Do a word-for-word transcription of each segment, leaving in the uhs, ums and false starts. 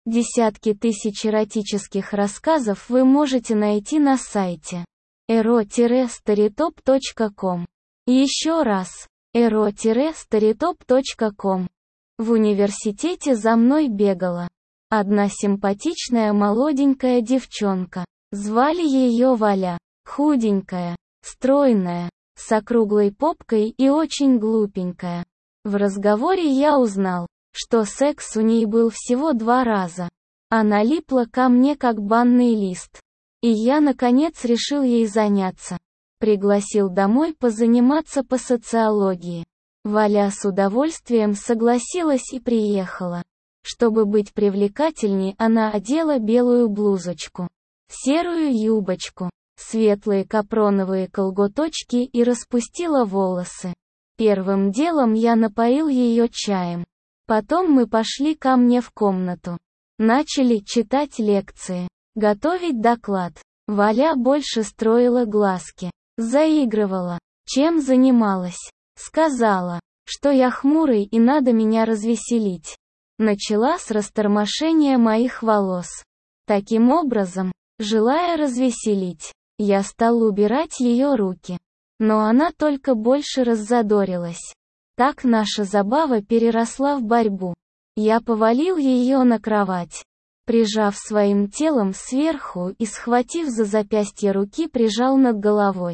Десятки тысяч эротических рассказов вы можете найти на сайте эро старитоп точка ком. Еще раз, эро старитоп точка ком. В университете за мной бегала одна симпатичная молоденькая девчонка. Звали ее Валя. Худенькая, стройная, с округлой попкой и очень глупенькая. В разговоре я узнал, что секс у ней был всего два раза. Она липла ко мне как банный лист. И я наконец решил ей заняться. Пригласил домой позаниматься по социологии. Валя с удовольствием согласилась и приехала. Чтобы быть привлекательней, она одела белую блузочку, серую юбочку, светлые капроновые колготочки и распустила волосы. Первым делом я напоил ее чаем. Потом мы пошли ко мне в комнату. Начали читать лекции, готовить доклад. Валя больше строила глазки, заигрывала. Чем занималась? Сказала, что я хмурый и надо меня развеселить. Начала с растормошения моих волос. Таким образом, желая развеселить, я стал убирать ее руки. Но она только больше раззадорилась. Так наша забава переросла в борьбу. Я повалил ее на кровать, прижав своим телом сверху и, схватив за запястье руки, прижал над головой.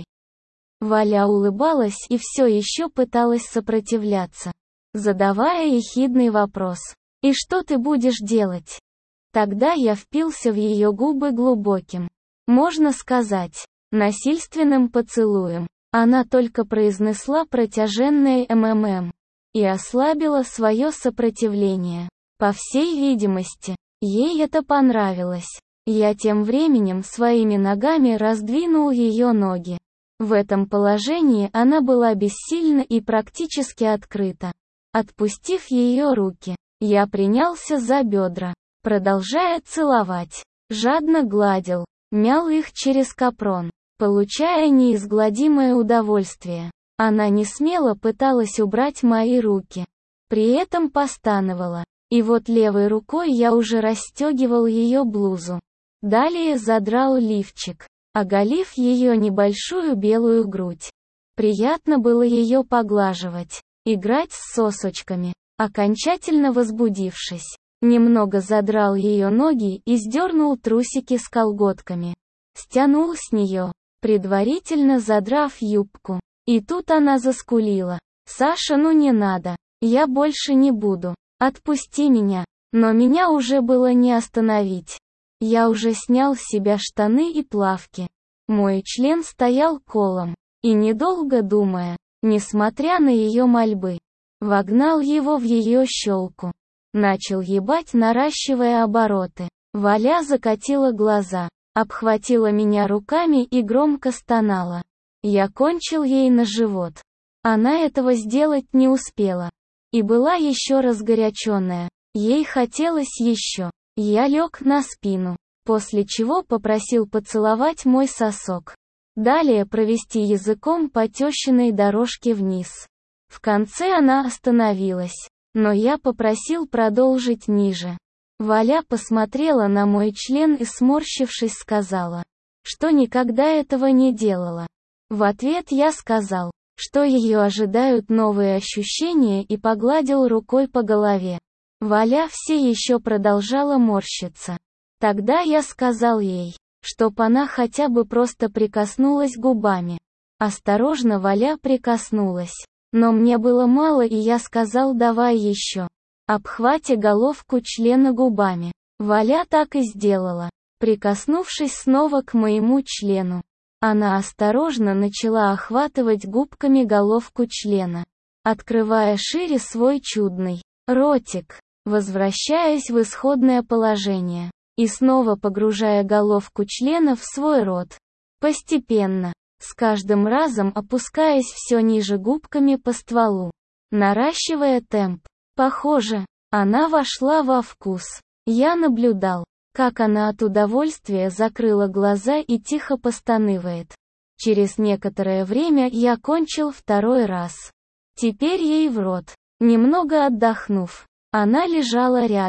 Валя улыбалась и все еще пыталась сопротивляться, задавая ехидный вопрос. «И что ты будешь делать?» Тогда я впился в ее губы глубоким, можно сказать, насильственным поцелуем. Она только произнесла протяженное «МММ» и ослабила свое сопротивление. По всей видимости, ей это понравилось. Я тем временем своими ногами раздвинул ее ноги. В этом положении она была бессильна и практически открыта. Отпустив ее руки, я принялся за бедра, продолжая целовать, жадно гладил, мял их через капрон, получая неизгладимое удовольствие. Она несмело пыталась убрать мои руки, при этом постановала. И вот левой рукой я уже расстегивал ее блузу. Далее задрал лифчик, оголив ее небольшую белую грудь. Приятно было ее поглаживать, играть с сосочками. Окончательно возбудившись, немного задрал ее ноги и сдернул трусики с колготками. Стянул с нее, предварительно задрав юбку. И тут она заскулила. «Саша, ну не надо, я больше не буду. Отпусти меня». Но меня уже было не остановить. Я уже снял с себя штаны и плавки. Мой член стоял колом. И недолго думая, несмотря на ее мольбы, вогнал его в ее щелку. Начал ебать, наращивая обороты. Валя закатила глаза, обхватила меня руками и громко стонала. Я кончил ей на живот. Она этого сделать не успела. И была еще разгоряченная. Ей хотелось еще. Я лег на спину, после чего попросил поцеловать мой сосок. Далее провести языком по тещиной дорожке вниз. В конце она остановилась, но я попросил продолжить ниже. Валя посмотрела на мой член и, сморщившись, сказала, что никогда этого не делала. В ответ я сказал, что ее ожидают новые ощущения, и погладил рукой по голове. Валя все еще продолжала морщиться. Тогда я сказал ей, чтоб она хотя бы просто прикоснулась губами. Осторожно Валя прикоснулась. Но мне было мало, и я сказал: давай еще. Обхватя головку члена губами. Валя так и сделала, прикоснувшись снова к моему члену. Она осторожно начала охватывать губками головку члена, открывая шире свой чудный ротик, возвращаясь в исходное положение, и снова погружая головку члена в свой рот. Постепенно, с каждым разом опускаясь все ниже губками по стволу, наращивая темп. Похоже, она вошла во вкус. Я наблюдал, как она от удовольствия закрыла глаза и тихо постанывает. Через некоторое время я кончил второй раз. Теперь ей в рот. Немного отдохнув, она лежала рядом,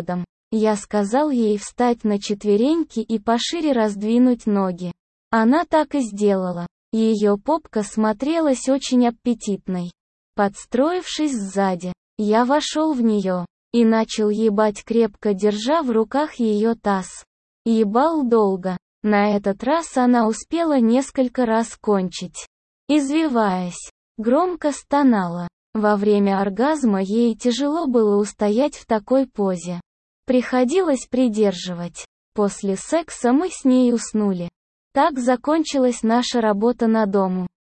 Я сказал ей встать на четвереньки и пошире раздвинуть ноги. Она так и сделала. Ее попка смотрелась очень аппетитной. Подстроившись сзади, я вошел в нее и начал ебать, крепко держа в руках ее таз. Ебал долго. На этот раз она успела несколько раз кончить. Извиваясь, громко стонала. Во время оргазма ей тяжело было устоять в такой позе. Приходилось придерживать. После секса мы с ней уснули. Так закончилась наша работа на дому.